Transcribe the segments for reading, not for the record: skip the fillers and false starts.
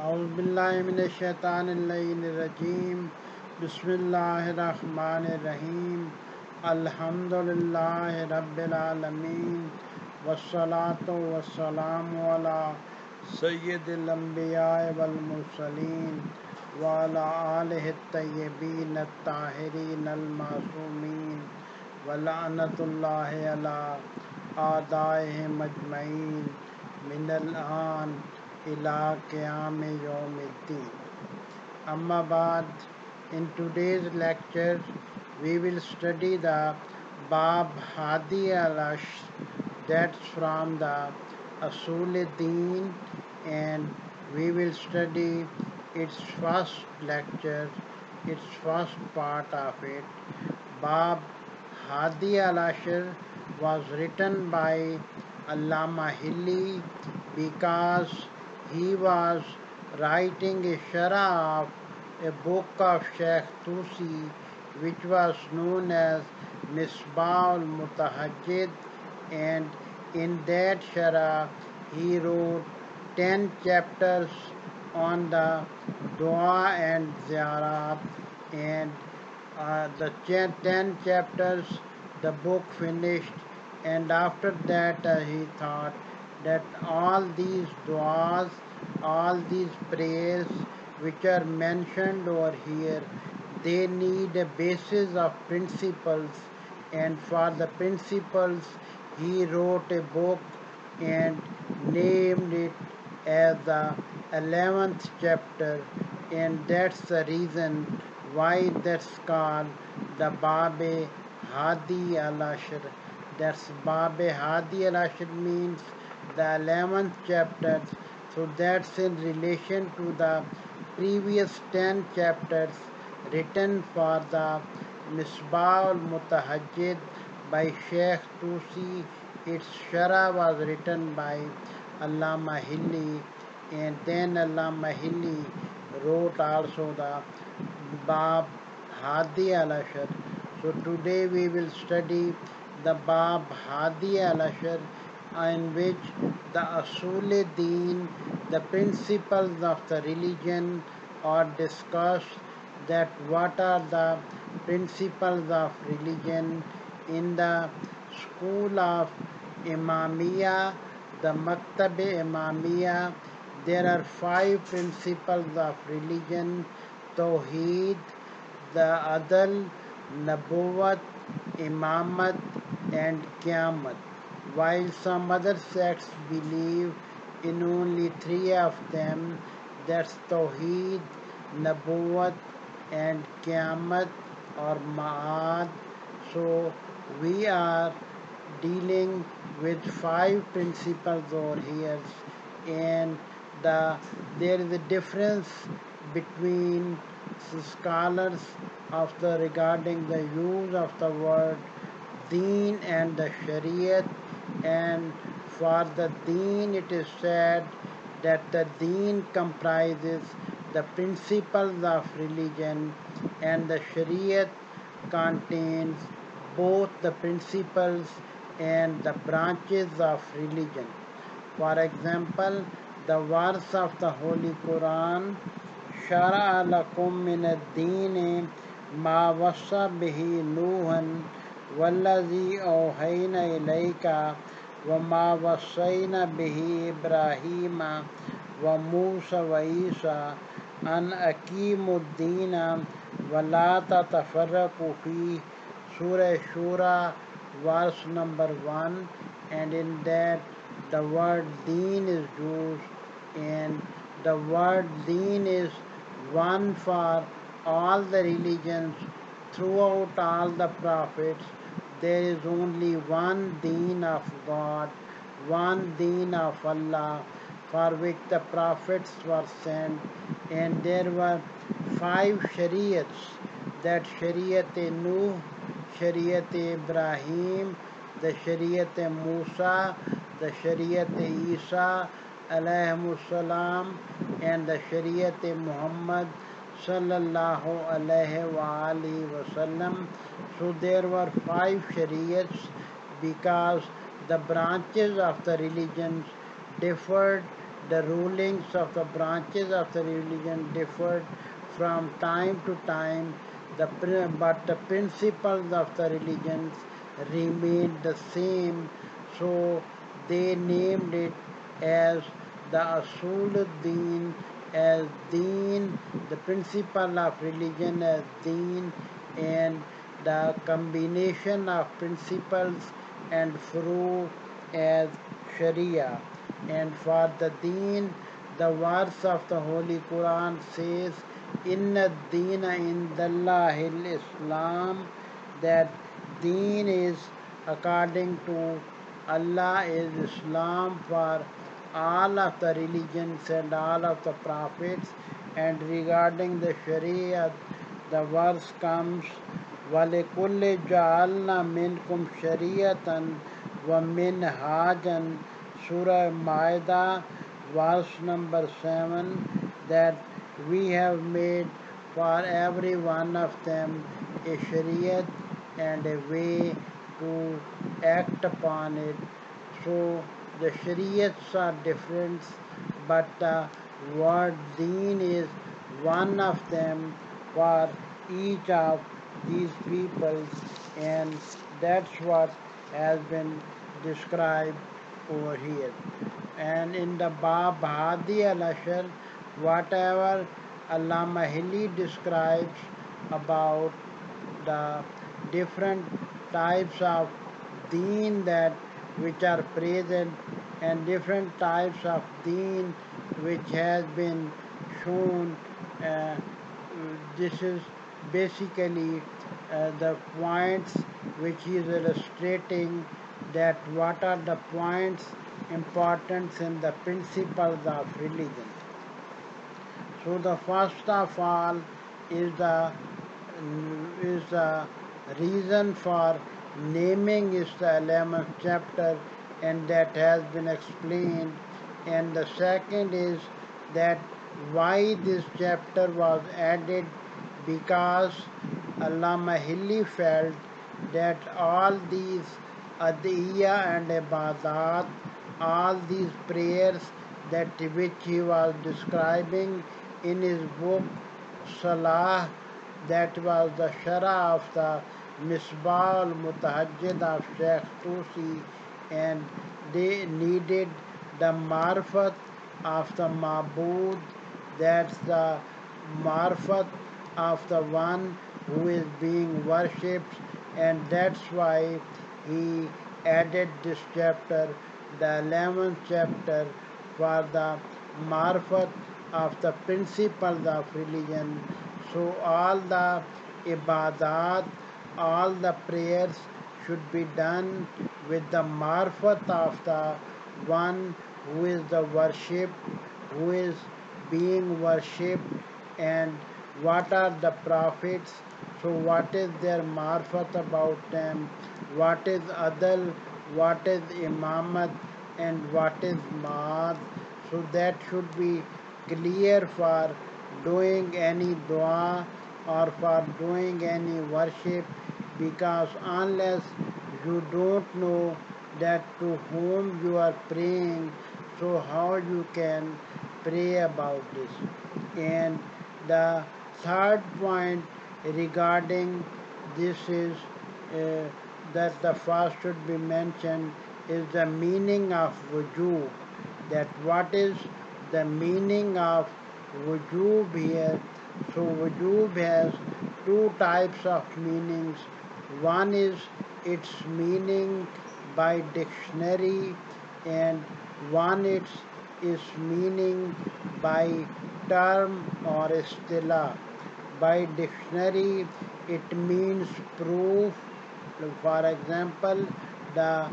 औज़ुबिल्लाहिमिनश्शैतानिर्रजीम बिस्मिल्लाहिर्रहमानिर्रहीम अल्हम्दुलिल्लाहि रब्बिल आलमीन वस्सलातु वस्सलामु अला सय्यिदिल अंबिया वल मुरसलीन व अला आलिहि तय्यबीन अत्ताहिरीन अल मासूमीन व लअनतुल्लाहि अला आदाइहिम अजमईन मिनल आन इला क़याम यौमिद्दीन. Amma Ba'd. In today's lecture we will study the Bab Hadi al-Ashr, that's from the Usul-e-Deen, and we will study its first lecture, its first part of it. Bab Hadi al-Ashr was written by Allama Hilli because he was writing a sharah of a book of Sheikh Tusi which was known as Misbah al-Mutahajjid, and in that sharah he wrote 10 chapters on the dua and ziyarat, and the 10 chapters the book finished, and after that he thought that all these duas, all these prayers which are mentioned over here, they need a basis of principles, and for the principles he wrote a book and named it as the 11th chapter, and that's the reason why that's called the Bab-e Hadi al-Ashr. That's Bab-e Hadi al-Ashr means the 11th chapter, so that's in relation to the previous 10 chapters written for the Misbah al-Mutahajjid by Sheikh Tusi. Its sharah was written by Allama Hilli, and then Allama Hilli wrote also the Bab Hadi al-Ashr. So today we will study the Bab Hadi al-Ashr, in which the Usul-e-Deen, the principles of the religion, are discussed, that what are the principles of religion in the school of Imamiyya, the Maktab-e-Imamiyya. There are 5 principles of religion: Tawheed, the Adl, Nabuwat, Imamat, and Qiyamah, while some other sects believe in only 3 of them, that's Tawheed, Nabuwat, and Qiyamah or Ma'ad. So we are dealing with 5 principles over here, and there is a difference between scholars regarding the use of the word Deen and the Shariat. And for the Deen it is said that the Deen comprises the principles of religion, and the Shariat contains both the principles and the branches of religion. For example, the verse of the Holy Quran, Shara'a lakum min ad-deen ma wassa bihi Nuhan wallazi awhayna ilayka wa ma wassayna bihi Ibrahima wa Musa wa Isa an aqimu ad-deena wa la tatafarraqu fi. Surah Shura, verse number 1, and in that the word Deen is used, and the word Deen is one for all the religions. Throughout all the prophets there is only one Deen of God, one Deen of Allah, for which the prophets were sent, and there were 5 Shariats, that Shariat-e-Nuh, Shariat-e-Ibrahim, the Shariat-e-Musa, the Shariat-e-Isa alayhimussalam, and the Shariat-e-Muhammad sallallahu alayhi wa alihi wasallam. So there were 5 Shariats because the branches of the religions differed The rulings of the branches of the religion differed from time to time, but the principles of the religions remained the same, so they named it as the Asuluddin, as Deen, the principle of religion as Deen, and the combination of principles and furu as Sharia. And for the Deen, the verse of the Holy Quran says, Inna Deena Indallahil Islam, that Deen is according to Allah is Islam for all of the religions and all of the prophets. And regarding the Sharia, the verse comes, وَلِكُلِّ جَعَلْنَا مِنْكُمْ شَرِيَةً وَمِنْهَاجًا, Surah Maida, verse number 7, that we have made for every one of them a shariat and a way to act upon it. So the shariats are different, but the word deen is one of them for each of these peoples, and that's what has been described over here. And in the Bab Hadi al-Ashar, whatever Allama Hilli describes about the different types of deen that which are present and different types of deen which has been shown. Uh, this is basically the points which he is illustrating, that what are the points importance in the principles of religion. So the first of all is the reason for naming is the 11th chapter, and that has been explained. And the second is that why this chapter was added, because Allama Hilli felt that all these adiyya and ibadat, all these prayers that which he was describing in his book Salah, that was the Shara of the Misbah al-Mutahajjid of Sheikh Tusi, and they needed the marfat of the Ma'bud, that's the marfat of the one who is being worshipped, and that's why he added this chapter, the 11th chapter, for the marfat of the principles of religion. So all the ibadat, all the prayers should be done with the marfat of the one who is the worship, who is being worshipped, and what are the prophets. So what is their marfat about them, what is adal, what is imamat, and what is maad. So that should be clear for doing any dua or for doing any worship, because unless you don't know that to whom you are praying, so how you can pray about this. And the third point regarding this is that the first should be mentioned is the meaning of wujub, that what is the meaning of wujub here. So wujub has two types of meanings. One is its meaning by dictionary, and one its meaning by term or istilah. By dictionary, it means proof. For example, the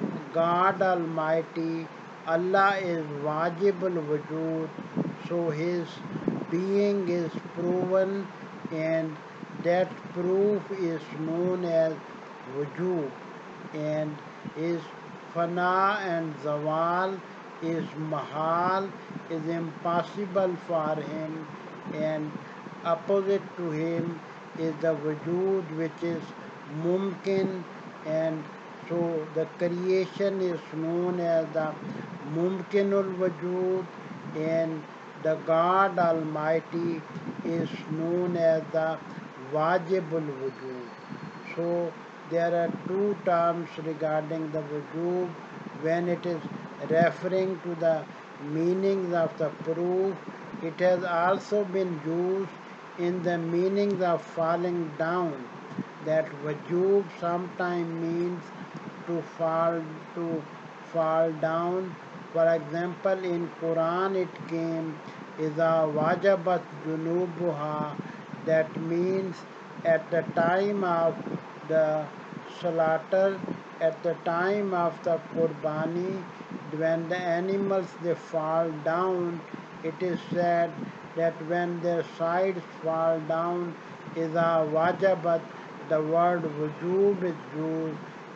God Almighty, Allah is wajibul wujud, so His being is proven, and that proof is known as wujud. And His fana and zawal is mahal, is impossible for Him, and opposite to Him is the wujud which is mumkin, and so the creation is known as the mumkinul wujud, and the God Almighty is known as the Wajibul Wujud. So there are two terms regarding the wujub when it is referring to the meanings of the proof. It has also been used in the meanings of falling down. That wujub sometimes means to fall to fall down. For example, in Quran it came إذا wajabat junubuha, that means at the time of the slaughter, at the time of the qurbani, when the animals they fall down, it is said that when their sides fall down, إذا wajabat, the word wujub is used.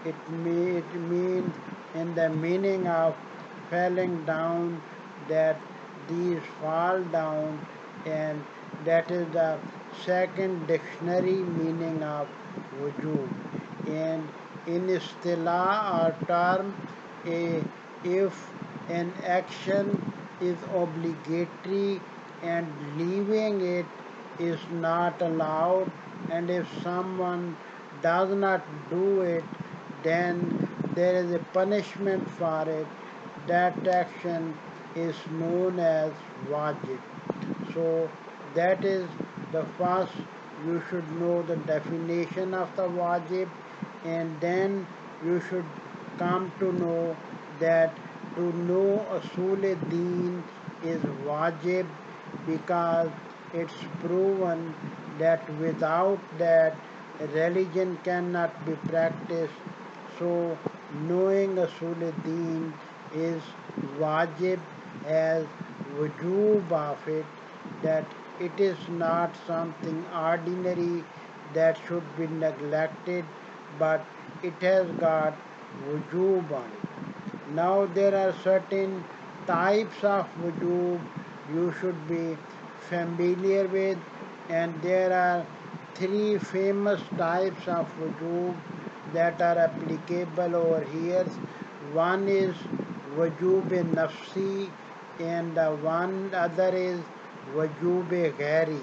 It means in the meaning of falling down, that these fall down, and that is the second dictionary meaning of wujub. And in istilah or term, a, if an action is obligatory and leaving it is not allowed, and if someone does not do it, then there is a punishment for it. That action is known as wajib. So that is the first. You should know the definition of the wajib, and then you should come to know that to know Asul Deen is wajib, because it's proven that without that religion cannot be practiced. So knowing Asul Deen is wajib, as wujub of it, that it is not something ordinary that should be neglected, but it has got wujub on it. Now there are certain types of wujub you should be familiar with, and there are three famous types of wujub that are applicable over here. One is wujub nafsi, and the one other is wujub ghairi.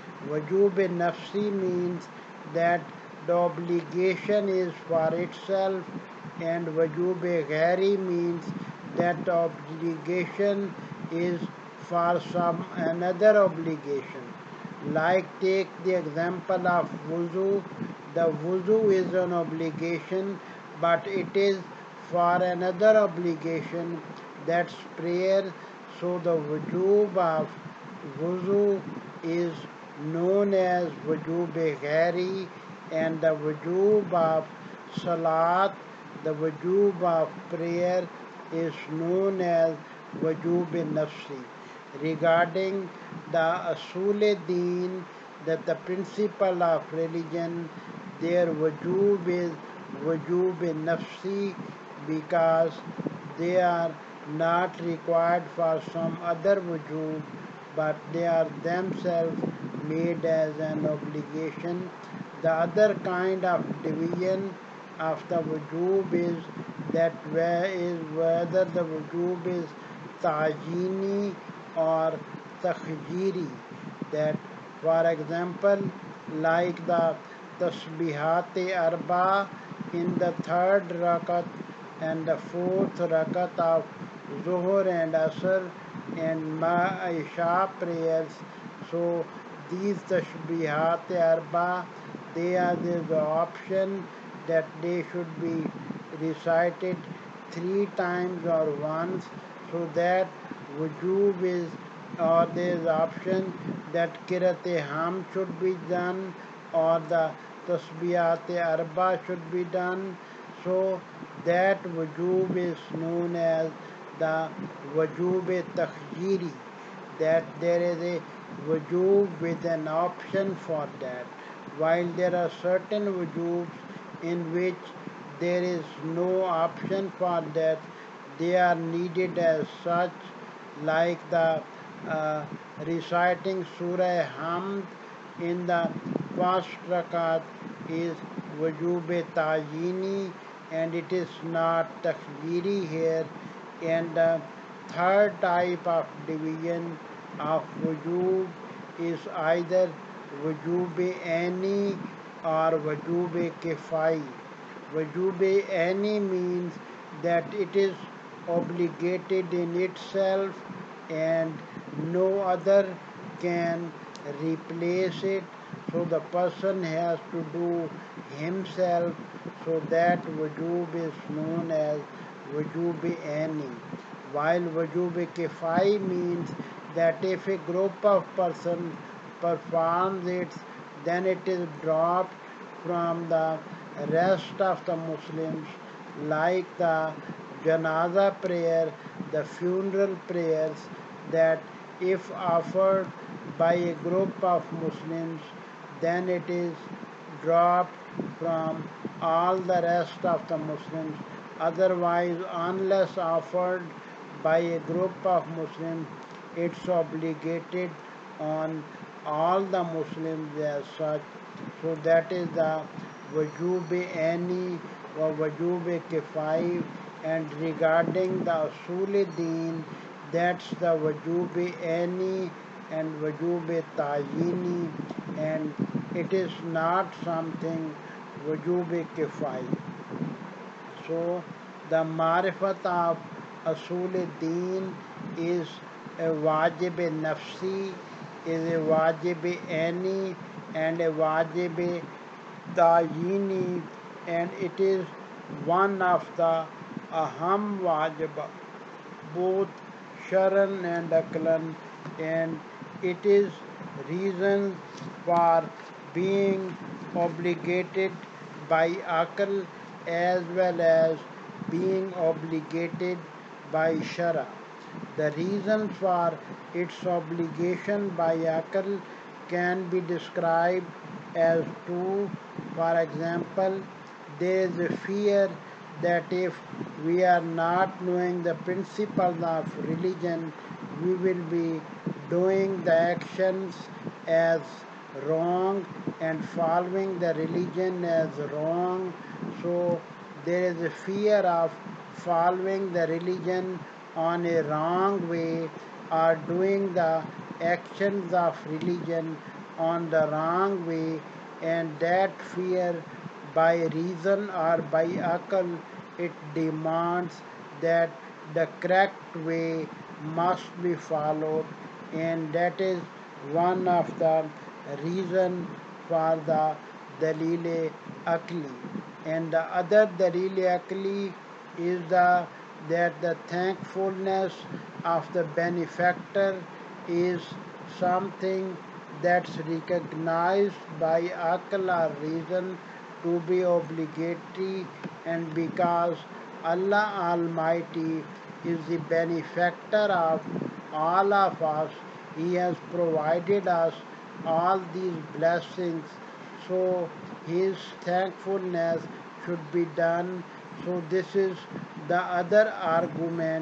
Wujub nafsi means that the obligation is for itself, and wujub ghairi means that the obligation is for some another obligation. Like take the example of wuzu. The wuzu is an obligation, but it is for another obligation, that's prayer. So the wujub of wuzu is known as wujub ghairi, and the wujub of salat, the wujub of prayer, is known as wujub nafsi. Regarding the Asul Deen, that the principle of religion, their wujub is wujub nafsi, because they are not required for some other wujub, but they are themselves made as an obligation. The other kind of division of the wujub is that whether the wujub is tajini or takhjiri. That for example, like the tasbihat arba in the third rakat and the fourth rakat of Zuhur and Asr and Isha prayers. So these tashbihat arba, they are the option that they should be recited three times or once, so that wujub is, or there is option that kirat ham should be done, or the tasbiyat arba should be done. So that wujub is known as the wujub takhjiri, that there is a wujub with an option for that, while there are certain wujubs in which there is no option for that, they are needed as such, like the reciting Surah Hamd in the first rakat is wujub tajini, and it is not takbiri here, and third type of division of wujub is either wujub ani or wujub kifai. Wujub ani means that it is obligated in itself and no other can replace it, so the person has to do himself, so that wujub is known as wujub ani. While wujub kifai means that if a group of persons performs it, then it is dropped from the rest of the Muslims, like the janaza prayer, the funeral prayers, that if offered by a group of Muslims, then it is dropped from all the rest of the Muslims. Otherwise, unless offered by a group of Muslims, it's obligated on all the Muslims as such. So that is the wujub ani or wujub kifai. And regarding the usul deen, that's the wujub ani and wujub tajini, and it is not something wujub kifai. So the marifat of Asul Deen is a wajib nafsi, is a wajib ani, and a wajib tayini, and it is one of the aham wajib, both sharan and aklan, and it is reason for being obligated by akal as well as being obligated by shara. The reasons for its obligation by akal can be described as two. For example, there is a fear that if we are not knowing the principles of religion, we will be doing the actions as wrong and following the religion as wrong. So there is a fear of following the religion on a wrong way or doing the actions of religion on the wrong way, and that fear by reason or by akal, it demands that the correct way must be followed, and that is one of the reason for the dalil akli. And the other dalil akli is that the thankfulness of the benefactor is something that's recognized by akal or reason to be obligatory, and because Allah Almighty is the benefactor of all of us, He has provided us all these blessings, so His thankfulness should be done. So this is the other argument,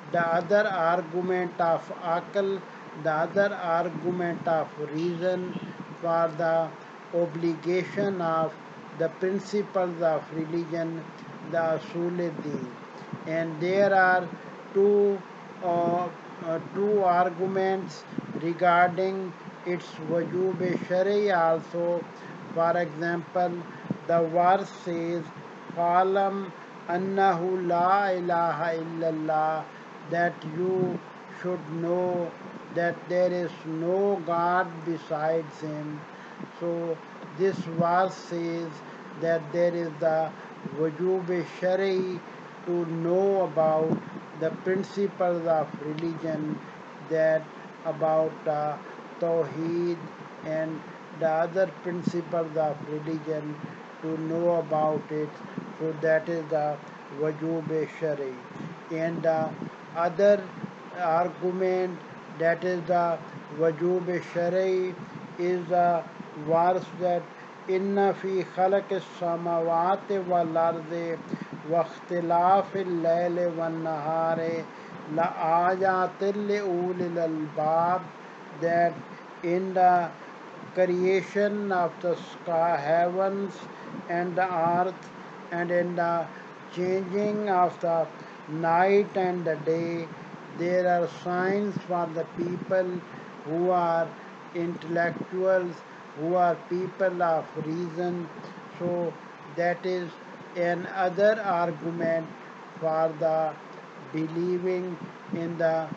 of akal, the other argument of reason for the obligation of the principles of religion, the Usul Deen. And there are two, uh, two arguments regarding its wujub shari also. For example, the verse says, "Falam annahu la ilaha illallah," that you should know that there is no God besides Him. So this verse says that there is the wujub shari to know about the principles of religion, that about Tawheed and the other principles of religion, to know about it. So that is the wujub shari. And the other argument, that is the wujub shari, is the verse that inna fi khalaq as-samawati wal ardi wa ikhtilaf al-layli wan nahari la ayatin li ulil albab, that in the creation of the sky, heavens and the earth, and in the changing of the night and the day, There are signs for the people who are intellectuals, who are people of reason. So that is another argument for the believing in the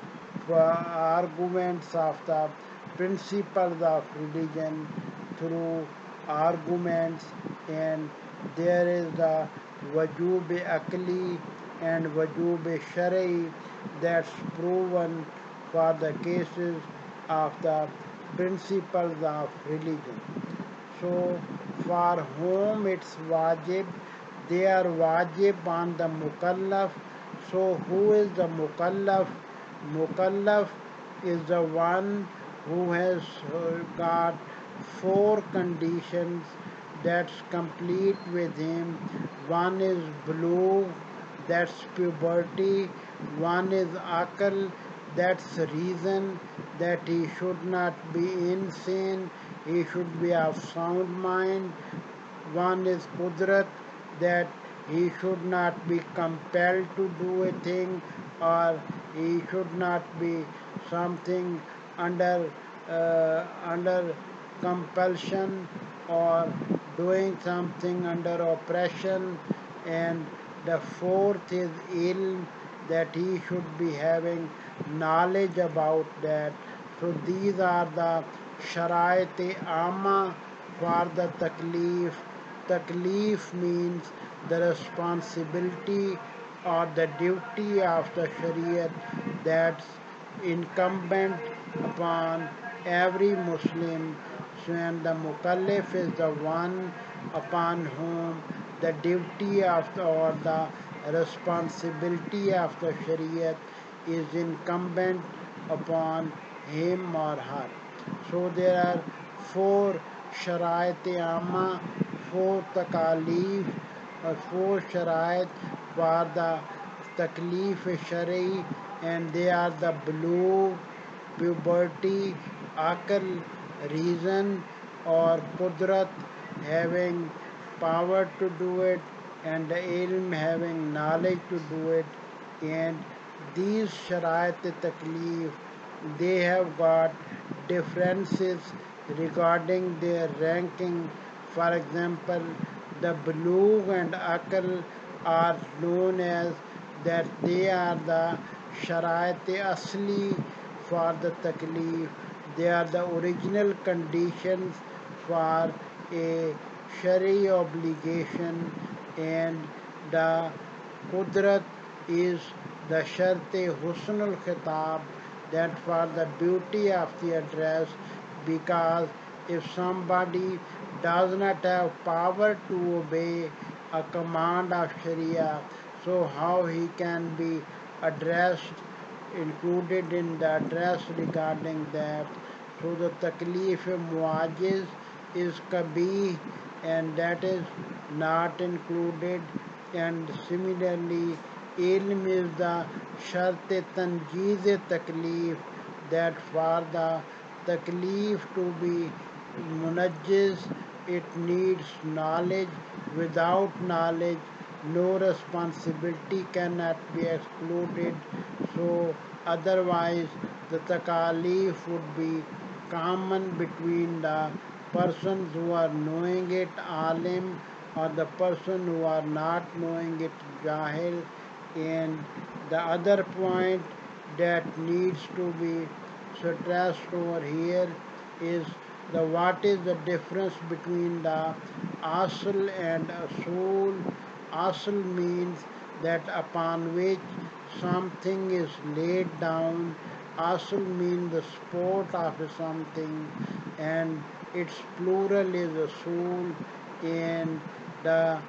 arguments of the principles of religion through arguments, and there is the wajub akli and wajub shari that's proven for the cases of the principles of religion. So for whom it's wajib, they are wajib on the mukallaf. So who is the mukallaf? Mukallaf is the one who has got four conditions that's complete with him. One is blue, that's puberty. One is akal, that's reason, that he should not be insane, he should be of sound mind. One is Qudrat, that he should not be compelled to do a thing, or he should not be something under under compulsion, or doing something under oppression. And the fourth is ilm, that he should be having knowledge about that. So these are the sharait amma for the taklif. Taklif means the responsibility or the duty of the Shariat that's incumbent upon every Muslim. So, and the Mukallaf is the one upon whom the duty of the, or the responsibility of the Shariat is incumbent upon him or her. So there are four Sharait Amma, four Takalif, four Sharait for the Taklif Shari, and they are the blue, puberty, akal, reason, or Qudrat, having power to do it, and the ilm, having knowledge to do it. And these Sharait Taklif, they have got differences regarding their ranking. For example, the Bulugh and Akal are known as that they are the Sharait Asli for the Taklif. They are the original conditions for a Shari obligation, and the Qudrat is the Sharte Husn al Khitab, that for the beauty of the address, because if somebody does not have power to obey a command of Sharia, so how he can be addressed, included in the address regarding that. So the taklif muajiz is kabih, and that is not included. And similarly, ilm is the shart tanjeez taklif, that for the taklif to be munajjiz, it needs knowledge. Without knowledge, no responsibility cannot be excluded. So otherwise, the takalif would be common between the persons who are knowing it, alim, or the person who are not knowing it, jahil. And the other point that needs to be stressed over here is the what is the difference between the asl and asul. Asl means that upon which something is laid down. Asl means the support of something, and its plural is asul. And the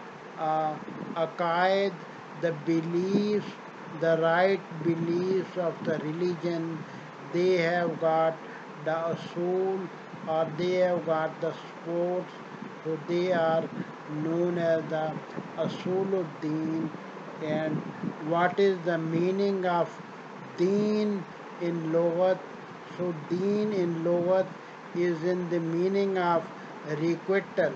aqaid, the beliefs, the right beliefs of the religion, they have got the asul, or they have got the sports. So they are known as the Asuluddin. And what is the meaning of deen in Lughat? So deen in Lughat is in the meaning of requital,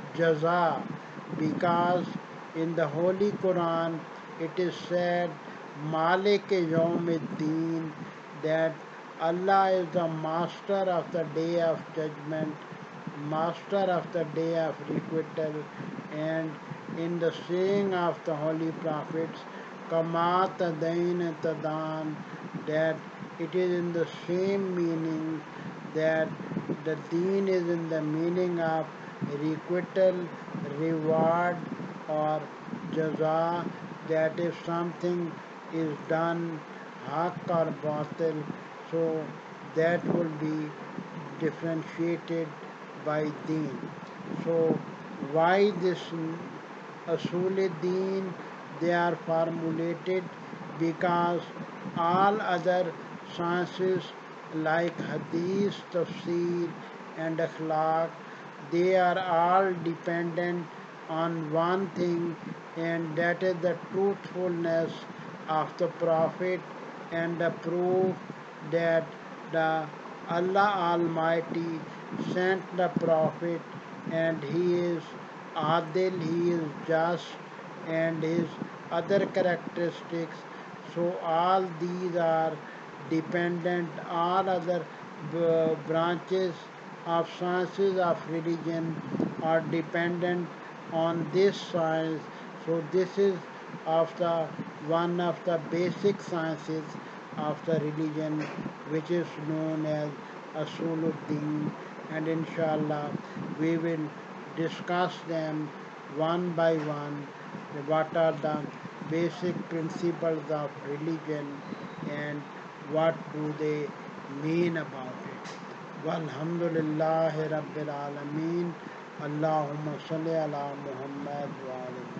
jaza, because in the Holy Quran it is said Malik Yawmiddin, that Allah is the master of the day of judgment, master of the day of requital, and in the saying of the holy prophets, Kamat Dain Tadan, that it is in the same meaning, that the deen is in the meaning of requital, reward, or jaza, that if something is done haq or batil, so that will be differentiated by deen. So why this Asul Deen, they are formulated because all other sciences like Hadith, Tafsir and Akhlaq, they are all dependent on one thing, and that is the truthfulness of the Prophet and the proof that the Allah Almighty sent the Prophet, and he is Adil, he is just, and his other characteristics. So all these are dependent, all other branches of sciences of religion are dependent on this science. So this is of the one of the basic sciences of the religion, which is known as Asuluddin, and inshallah we will discuss them one by one. What are the basic principles of religion and what do they mean about it? Walhamdulillahi Rabbil Alameen. Allahumma salli ala Muhammad wa ala